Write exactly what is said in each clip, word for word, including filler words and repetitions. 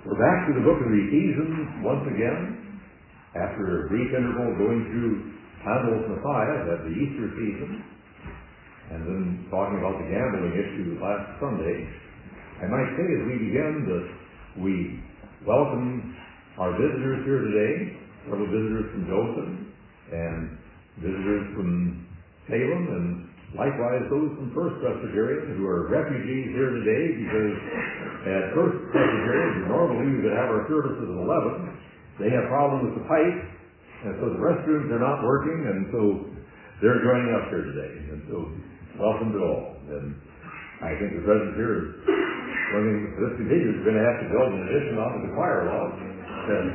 We're back to the book of Ephesians once again, after a brief interval going through Handel's Messiah at the Easter season, and then talking about the gambling issue last Sunday. I might say as we begin that we welcome our visitors here today, several visitors from Dothan, and visitors from Salem, and likewise those from First Presbyterian who are refugees here today, because at First Presbyterian, normally we would have our services at eleven. They have problems with the pipe, and so the restrooms are not working, and so they're joining us here today. And so welcome to all. And I think the president here is, one thing this continues, is going to have to build an addition onto the choir loft. And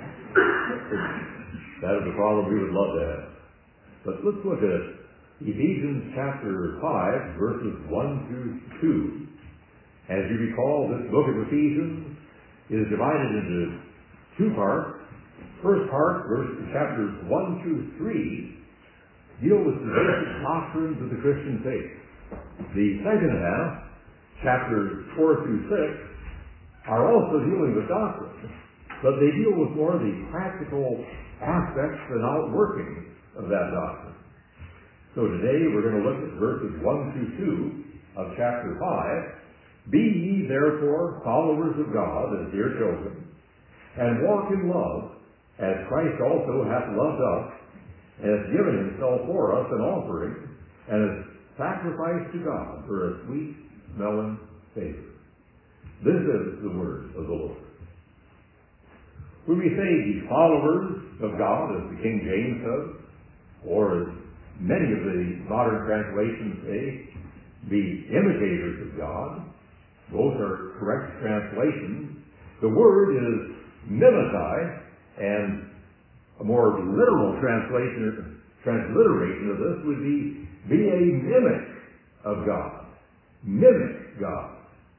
that is a problem we would love to have. But let's look at Ephesians chapter five, verses one through two. As you recall, this book of Ephesians is divided into two parts. First part, verses chapters one through three, deal with the basic doctrines of the Christian faith. The second half, chapters four through six, are also dealing with doctrine, but they deal with more of the practical aspects and outworkings of that doctrine. So today we're going to look at verses one through two of chapter five. Be ye therefore followers of God as dear children, and walk in love, as Christ also hath loved us, and hath given himself for us an offering, and a sacrifice to God for a sweet smelling savor. This is the word of the Lord. When we say be followers of God, as the King James says, or as many of the modern translations say, be imitators of God, both are correct translations. The word is mimitai, and a more literal translation, transliteration of this would be, be a mimic of God. Mimic God.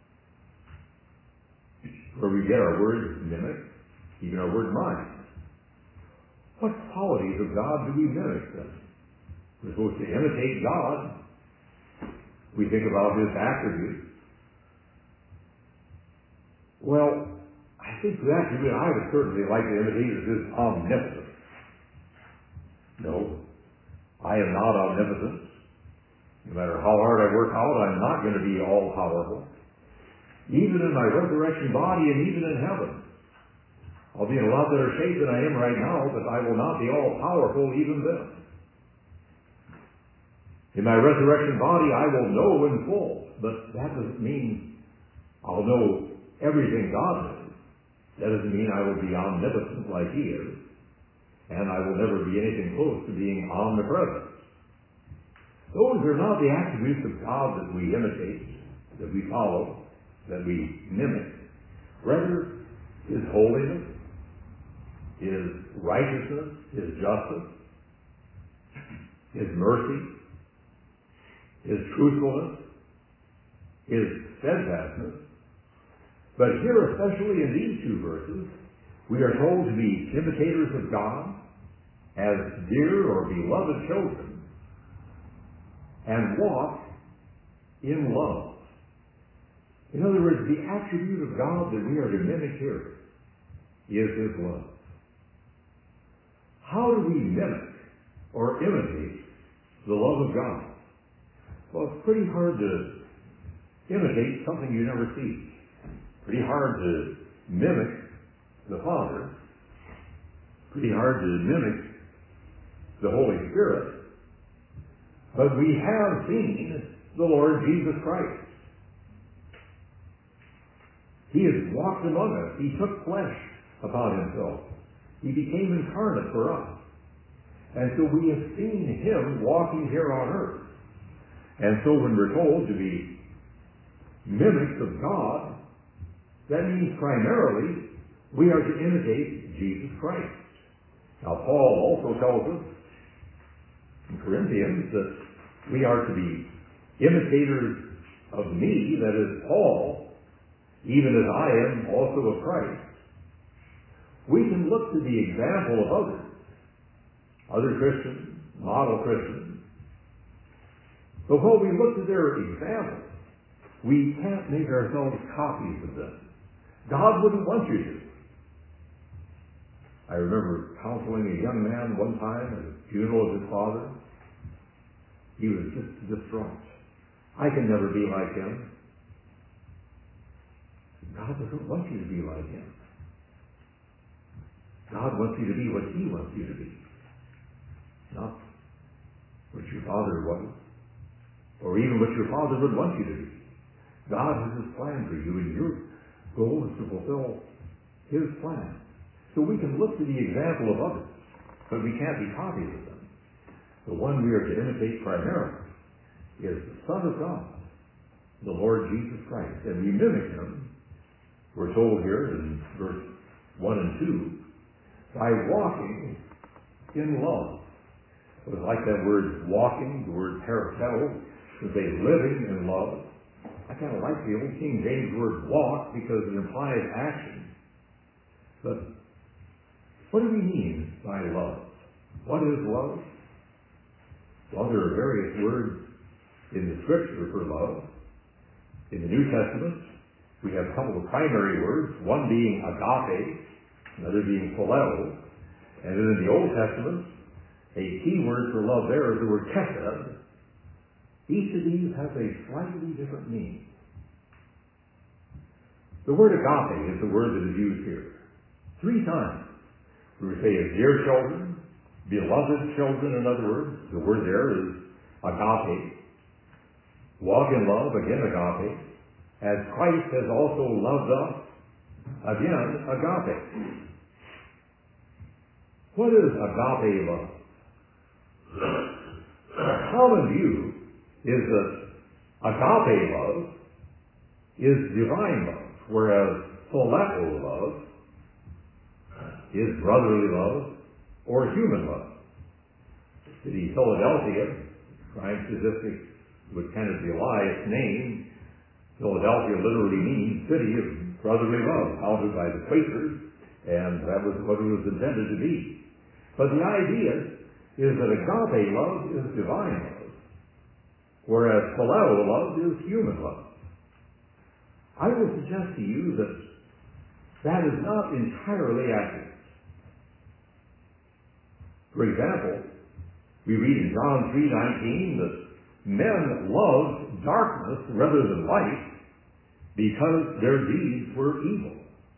Where we get our word mimic, even our word mind. What qualities of God do we mimic then? We're supposed to imitate God. We think about his attributes. Well, I think the attribute I would certainly like to imitate is his omnipotence. No, I am not omnipotent. No matter how hard I work out, I'm not going to be all-powerful. Even in my resurrection body and even in heaven. I'll be in a lot better shape than I am right now, but I will not be all-powerful even then. In my resurrection body, I will know in full, but that doesn't mean I'll know everything God knows. That doesn't mean I will be omnipotent like he is, and I will never be anything close to being omnipresent. Those are not the attributes of God that we imitate, that we follow, that we mimic. Rather, his holiness, his righteousness, his justice, his mercy, his truthfulness, his steadfastness. But here, especially in these two verses, we are told to be imitators of God as dear or beloved children and walk in love. In other words, the attribute of God that we are to mimic here is his love. How do we mimic or imitate the love of God? Well, it's pretty hard to imitate something you never see. Pretty hard to mimic the Father. Pretty hard to mimic the Holy Spirit. But we have seen the Lord Jesus Christ. He has walked among us. He took flesh upon himself. He became incarnate for us. And so we have seen him walking here on earth. And so when we're told to be mimics of God, that means primarily we are to imitate Jesus Christ. Now Paul also tells us in Corinthians that we are to be imitators of me, that is Paul, even as I am also of Christ. We can look to the example of others, other Christians, model Christians. But when we look to their example, we can't make ourselves copies of them. God wouldn't want you to. I remember counseling a young man one time at the funeral of his father. He was just distraught. I can never be like him. God doesn't want you to be like him. God wants you to be what he wants you to be. Not what your father was, or even what your father would want you to be. God has his plan for you, and your goal is to fulfill his plan. So we can look to the example of others, but we can't be copies of them. The one we are to imitate primarily is the Son of God, the Lord Jesus Christ. And we mimic him, we're told here in verse one and two, by walking in love. It was like that word walking, the word paracel, to say living in love. I kind of like the old King James word walk because it implies action. But what do we mean by love? What is love? Well, there are various words in the Scripture for love. In the New Testament, we have a couple of primary words, one being agape, another being phileo. And then in the Old Testament, a key word for love there is the word chesed. Each of these has a slightly different meaning. The word agape is the word that is used here. Three times. We say as dear children, beloved children, in other words. The word there is agape. Walk in love, again agape. As Christ has also loved us, again agape. What is agape love? A common view is that agape love is divine love, whereas phileo love is brotherly love or human love. The city of Philadelphia, crime statistics would kind of belie its name. Philadelphia literally means city of brotherly love, founded by the Quakers, and that was what it was intended to be. But the idea is that agape love is divine love, whereas phileo love is human love. I will suggest to you that that is not entirely accurate. For example, we read in John three nineteen that men loved darkness rather than light because their deeds were evil.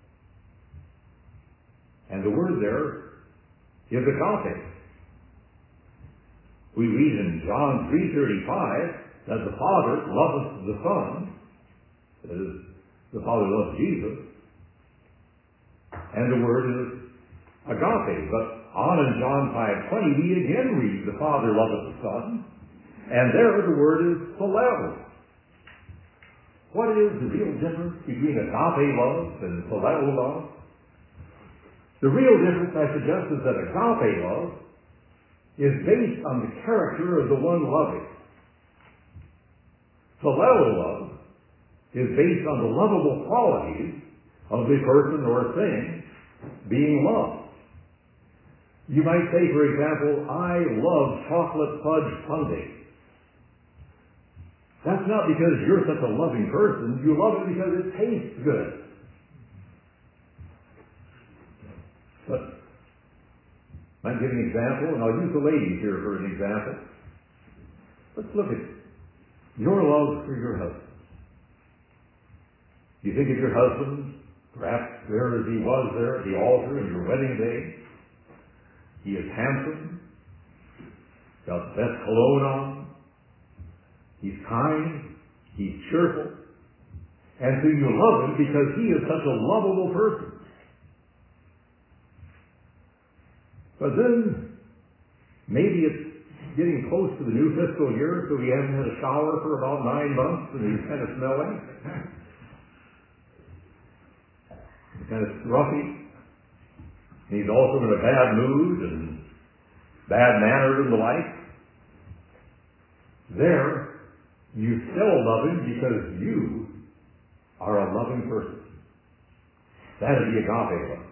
And the word there is agape. We read in John three thirty-five that the Father loveth the Son, that is, the Father loves Jesus, and the word is agape. But on in John five twenty, we again read the Father loveth the Son, and there the word is phileo. What is the real difference between agape love and phileo love? The real difference, I suggest, is that agape love is based on the character of the one loving. Phileo love is based on the lovable qualities of the person or thing being loved. You might say, for example, I love chocolate fudge sundae. That's not because you're such a loving person. You love it because it tastes good. But I'll give an example, and I'll use the ladies here for an example. Let's look at your love for your husband. You think of your husband, perhaps there as he was there at the altar on your wedding day. He is handsome, got the best cologne on, he's kind, he's cheerful, and so you love him because he is such a lovable person. But then, maybe it's getting close to the new fiscal year, so he hasn't had a shower for about nine months, and he's kind of smelly, he's kind of scruffy. He's also in a bad mood and bad manners and the like. There, you still love him because you are a loving person. That is the agape love.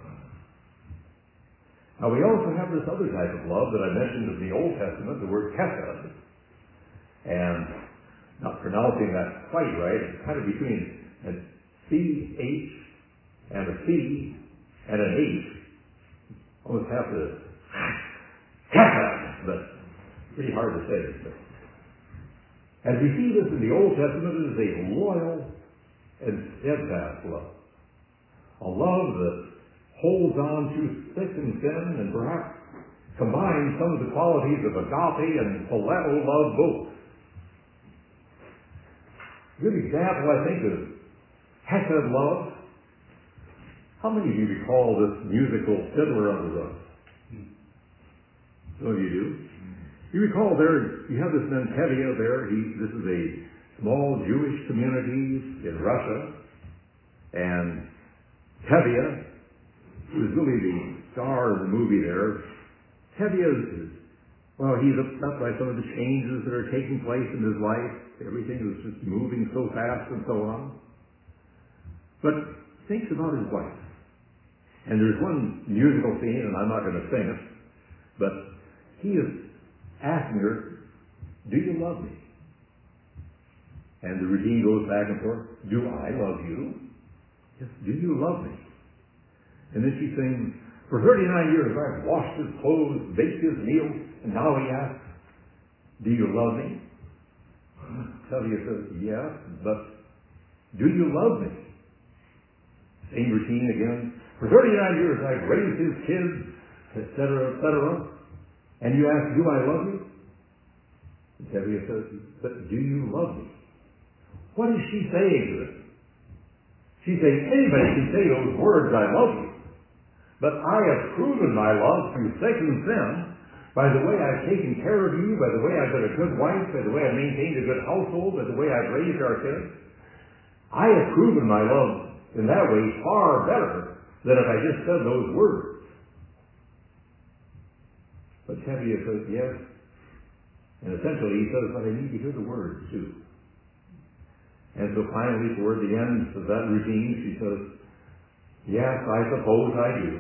Now, we also have this other type of love that I mentioned in the Old Testament, the word chesed. And not pronouncing that quite right, it's kind of between a C H and a C and an H. Almost have to but pretty hard to say. But as we see this in the Old Testament, it is a loyal and steadfast love. A love that holds on to thick and thin and perhaps combines some of the qualities of agape and phileo love both. A good example, I think, is Hesed love. How many of you recall this musical Fiddler on the Roof? Some of you do. You recall there, you have this man Tevye there. He, this is a small Jewish community in Russia. And Tevye, who is really the star of the movie there, Tevye is, well, he's upset by some of the changes that are taking place in his life. Everything is just moving so fast and so on. But thinks about his wife. And there's one musical scene, and I'm not going to sing it, but he is asking her, do you love me? And the routine goes back and forth, do I love you? Yes, do you love me? And then she sings, for thirty-nine years I've washed his clothes, baked his meals, and now he asks, do you love me? Tevye says, yes, but do you love me? Same routine again. For thirty-nine years I've raised his kids, et cetera, et cetera. And you ask, do I love you? And Tevye says, but do you love me? What is she saying to them? She's saying, anybody can say those words, I love you. But I have proven my love through thick and thin by the way I've taken care of you, by the way I've been a good wife, by the way I've maintained a good household, by the way I've raised our kids. I have proven my love in that way far better than if I just said those words. But Tevye says, yes. And essentially he says, but I need to hear the words too. And so finally, toward the end of that routine, she says, yes, I suppose I do.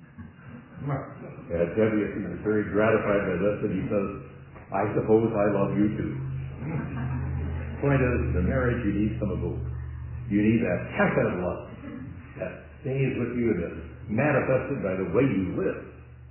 And Tevye is very gratified by this, and he says, I suppose I love you too. Point is, in marriage you need some of both. You need that hesed love that stays with you and is manifested by the way you live.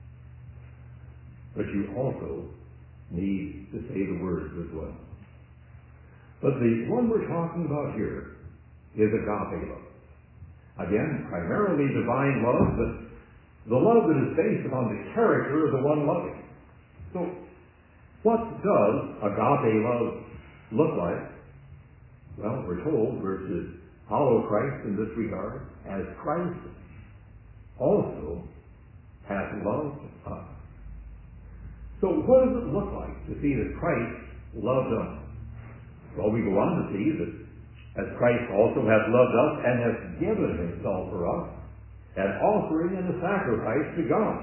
But you also need to say the words as well. But the one we're talking about here is agape love. Again, primarily divine love, but the love that is based upon the character of the one loving. So, what does agape love look like? Well, we're told we're to follow Christ in this regard, as Christ also hath loved us. So what does it look like to see that Christ loved us? Well, we go on to see that as Christ also hath loved us and hath given himself for us, an offering and a sacrifice to God.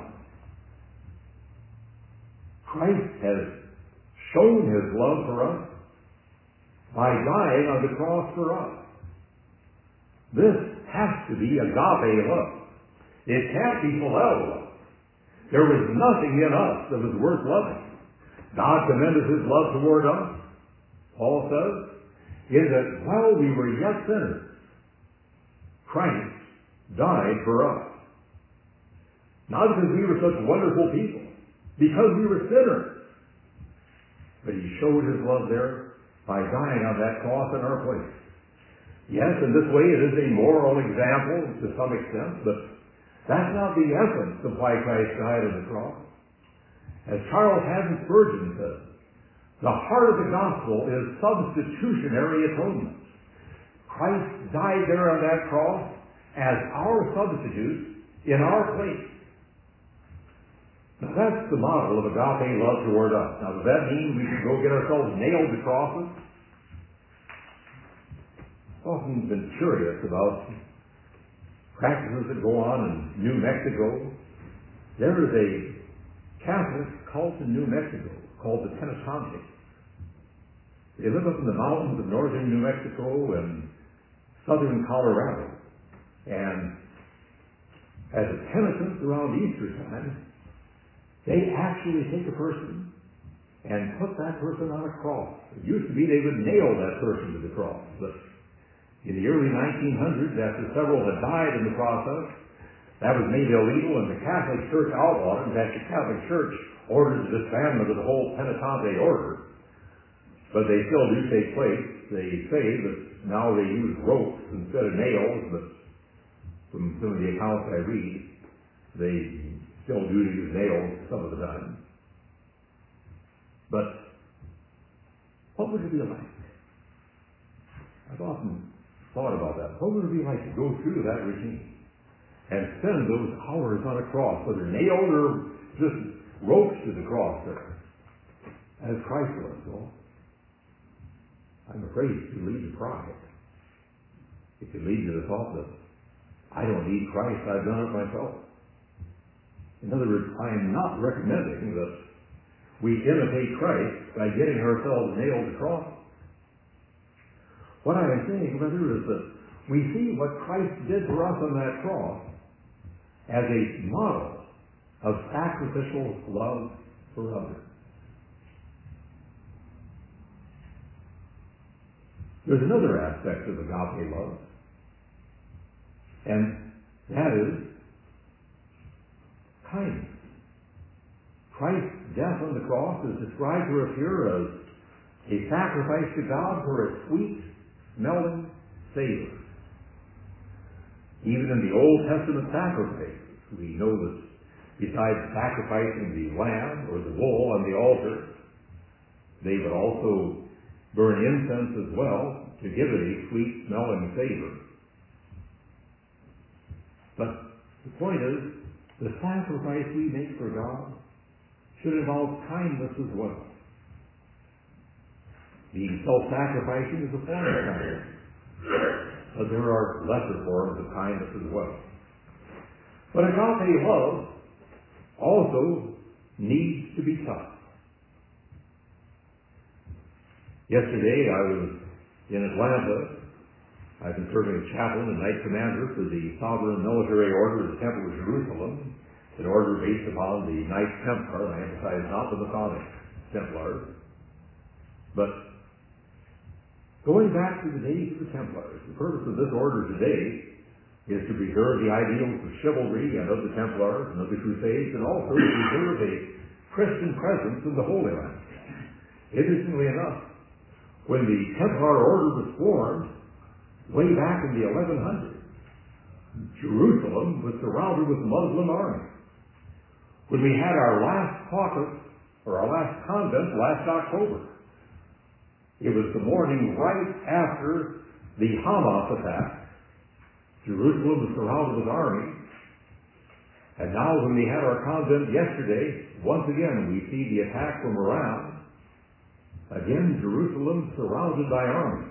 Christ has shown his love for us by dying on the cross for us. This has to be agape love. It can't be phileo love. There was nothing in us that was worth loving. God commended his love toward us, Paul says, is that while we were yet sinners, Christ died for us. Not because we were such wonderful people, because we were sinners. But he showed his love there by dying on that cross in our place. Yes, in this way it is a moral example to some extent, but that's not the essence of why Christ died on the cross. As Charles Haddon Spurgeon says, the heart of the gospel is substitutionary atonement. Christ died there on that cross as our substitute in our place. Now that's the model of agape love toward us. Now does that mean we should go get ourselves nailed to crosses? I've often been curious about practices that go on in New Mexico. There is a Catholic cult in New Mexico called the Penitentiaries. They live up in the mountains of northern New Mexico and southern Colorado. And as a penitence around Easter time, they actually take a person and put that person on a cross. It used to be they would nail that person to the cross, but In the early nineteen hundreds, after several had died in the process, that was made illegal, and the Catholic Church outlawed it. In fact, the Catholic Church ordered the disbandment of the whole Penitente order, but they still do take place. They say that now they use ropes instead of nails, but from some of the accounts I read, they still do use nails some of the time. But what would it be like? I've often thought about that. What would it be like to go through that routine and spend those hours on a cross, whether nailed or just ropes to the cross there, as Christ was? Well, I'm afraid it could lead to pride. It could lead to the thought that I don't need Christ, I've done it myself. In other words, I am not recommending that we imitate Christ by getting ourselves nailed to the cross. What I am saying, rather, is that we see what Christ did for us on that cross as a model of sacrificial love for others. There's another aspect of agape love, and that is kindness. Christ's death on the cross is described to us here as a sacrifice to God for a sweet smelling savor. Even in the Old Testament sacrifices, we know that besides sacrificing the lamb or the bull on the altar, they would also burn incense as well to give it a sweet smelling savor. But the point is, the sacrifice we make for God should involve kindness as well. Being self-sacrificing is a form of kindness, but there are lesser forms of kindness as well. But agape love also needs to be taught. Yesterday I was in Atlanta. I've been serving as chaplain and night commander for the Sovereign Military Order of the Temple of Jerusalem, an order based upon the Knights Templar. I emphasize not the Masonic Templars, but going back to the days of the Templars. The purpose of this order today is to preserve the ideals of chivalry and of the Templars and of the Crusades, and also to preserve a Christian presence in the Holy Land. Interestingly enough, when the Templar order was formed, way back in the eleven hundreds, Jerusalem was surrounded with Muslim armies. When we had our last caucus, or our last convent last October, it was the morning right after the Hamas attack. Jerusalem was surrounded with armies. And now when we had our convent yesterday, once again we see the attack from around. Again, Jerusalem surrounded by armies.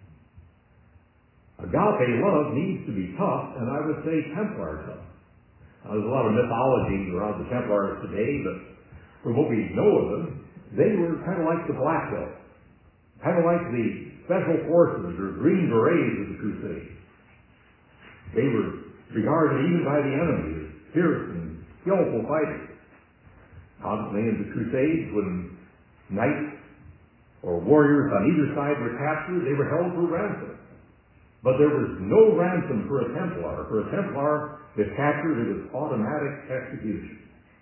Agape love needs to be tough, and I would say Templar tough. Now, there's a lot of mythology around the Templars today, but from what we know of them, they were kind of like the Black Belt, kind of like the Special Forces or Green Berets of the Crusades. They were regarded even by the enemy as fierce and skillful fighters. Constantly in the Crusades, when knights or warriors on either side were captured, they were held for ransom. But there was no ransom for a Templar. For a Templar, if captured, it was automatic execution.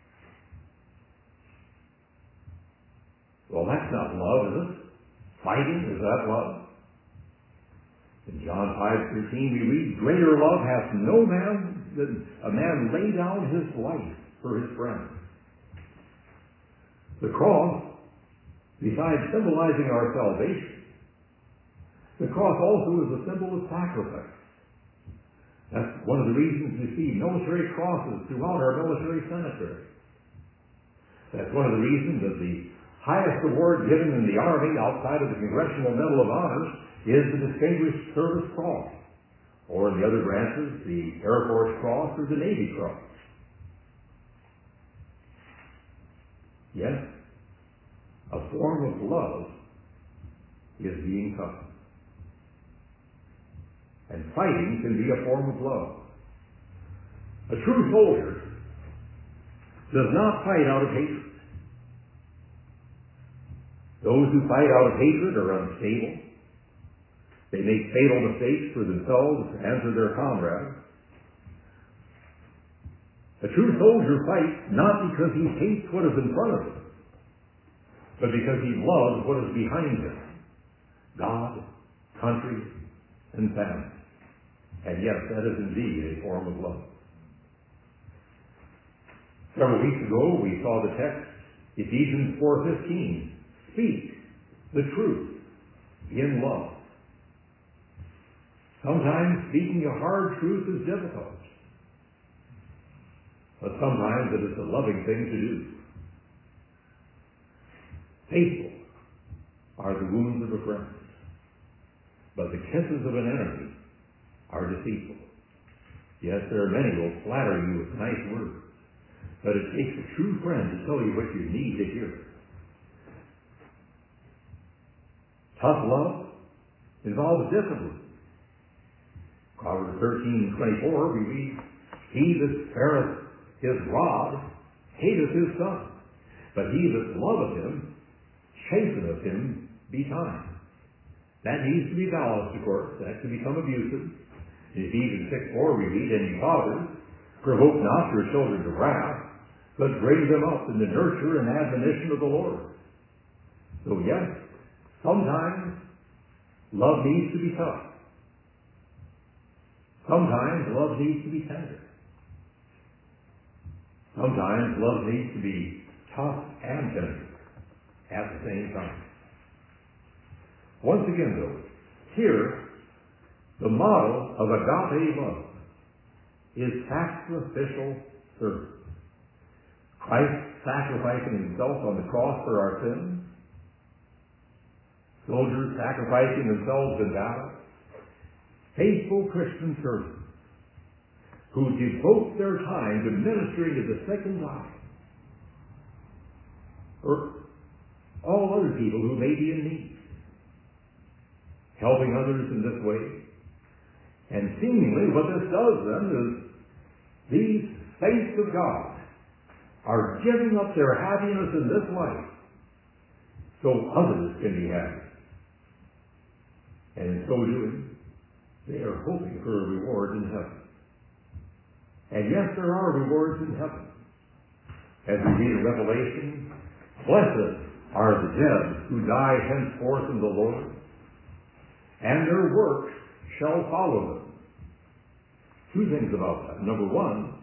Well, that's not love, is it? Fighting, is that love? In John five thirteen we read, "Greater love hath no man than a man lay down his life for his friends." The cross, besides symbolizing our salvation, the cross also is a symbol of sacrifice. That's one of the reasons you see military crosses throughout our military cemetery. That's one of the reasons that the highest award given in the Army, outside of the Congressional Medal of Honor, is the Distinguished Service Cross. Or in the other branches, the Air Force Cross or the Navy Cross. Yes, a form of love is being taught. And fighting can be a form of love. A true soldier does not fight out of hatred. Those who fight out of hatred are unstable. They make fatal mistakes for themselves and for their comrades. A true soldier fights not because he hates what is in front of him, but because he loves what is behind him: God, country, and family. And yes, that is indeed a form of love. Several weeks ago, we saw the text, Ephesians four fifteen. Speak the truth in love. Sometimes speaking a hard truth is difficult, but sometimes it is a loving thing to do. Faithful are the wounds of a friend, but the kisses of an enemy are deceitful. Yes, there are many who will flatter you with nice words, but it takes a true friend to tell you what you need to hear. Tough love involves discipline. Proverbs thirteen twenty-four, we read, "He that spareth his rod hateth his son, but he that loveth him chasteneth him betimes." That needs to be balanced, of course. That can become abusive. In Ephesians six four, we read, "And ye fathers, provoke not your children to wrath, but bring them up in the nurture and admonition of the Lord." So yes, sometimes love needs to be tough. Sometimes love needs to be tender. Sometimes love needs to be tough and tender at the same time. Once again, though, here, the model of agape love is sacrificial service. Christ sacrificing himself on the cross for our sins, soldiers sacrificing themselves in battle, faithful Christian servants who devote their time to ministering to the sick and dying, or all other people who may be in need, helping others in this way. And seemingly what this does then is these saints of God are giving up their happiness in this life so others can be happy. And in so doing, they are hoping for a reward in heaven. And yes, there are rewards in heaven. As we read in Revelation, "Blessed are the dead who die henceforth in the Lord, and their works shall follow them." Two things about that. Number one,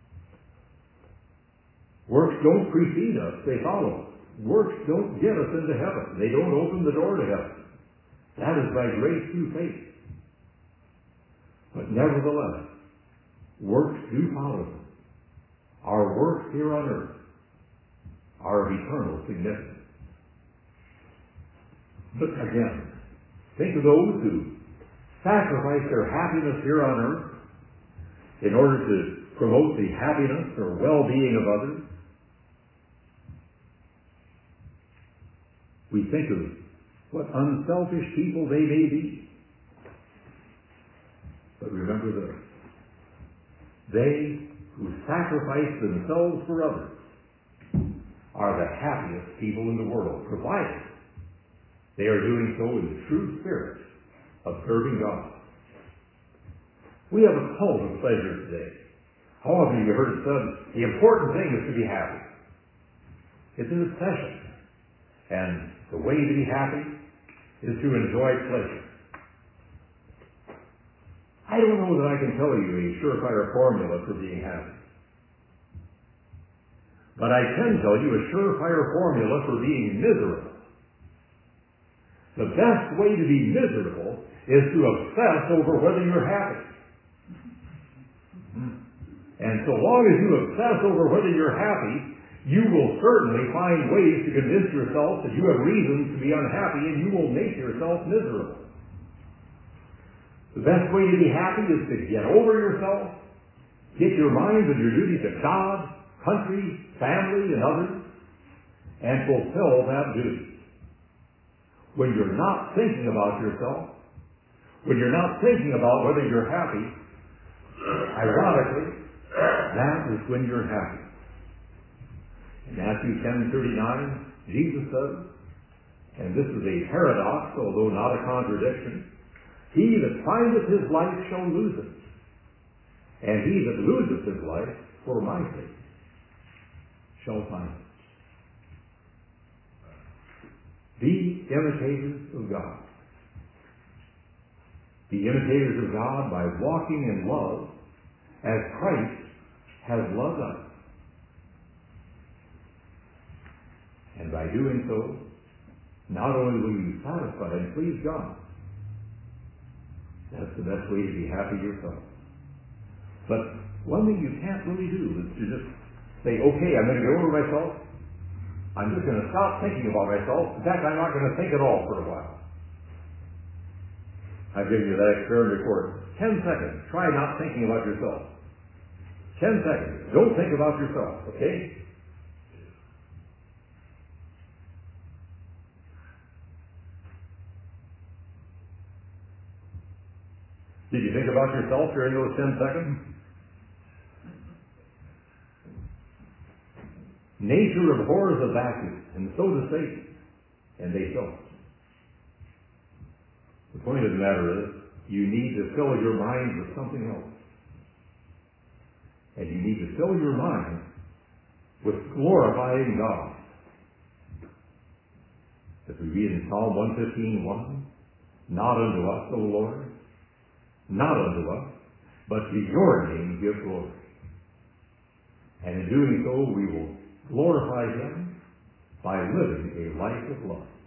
works don't precede us, they follow us. Works don't get us into heaven. They don't open the door to heaven. That is by grace through faith. But nevertheless, works do follow them. Our works here on earth are of eternal significance. But again, think of those who sacrifice their happiness here on earth in order to promote the happiness or well-being of others. We think of what unselfish people they may be. But remember this: they who sacrifice themselves for others are the happiest people in the world, provided they are doing so in the true spirit of serving God. We have a cult of pleasure today. How often have you heard it said, the important thing is to be happy? It's an obsession. And the way to be happy is to enjoy pleasure. I don't know that I can tell you a surefire formula for being happy. But I can tell you a surefire formula for being miserable. The best way to be miserable is to obsess over whether you're happy. And so long as you obsess over whether you're happy, you will certainly find ways to convince yourself that you have reasons to be unhappy, and you will make yourself miserable. The best way to be happy is to get over yourself, get your mind and your duty to God, country, family, and others, and fulfill that duty. When you're not thinking about yourself, when you're not thinking about whether you're happy, ironically, that is when you're happy. In Matthew ten thirty-nine, Jesus says, and this is a paradox, although not a contradiction, He that findeth his life shall lose it, and he that loseth his life for my sake shall find it. Be imitators of God. Be imitators of God by walking in love as Christ has loved us. And by doing so, not only will you satisfy and please God, that's the best way to be happy yourself. But one thing you can't really do is to just say, okay, I'm going to get over myself. I'm just going to stop thinking about myself. In fact, I'm not going to think at all for a while. I've given you that experiment before. Ten seconds. Try not thinking about yourself. Ten seconds. Don't think about yourself, okay? Did you think about yourself during those ten seconds? Nature abhors a vacuum, and so does Satan, and they don't. The point of the matter is, you need to fill your mind with something else. And you need to fill your mind with glorifying God. As we read in Psalm one fifteen, one, not unto us, O Lord, not unto us, but to your name give glory. And in doing so, we will glorify him by living a life of love.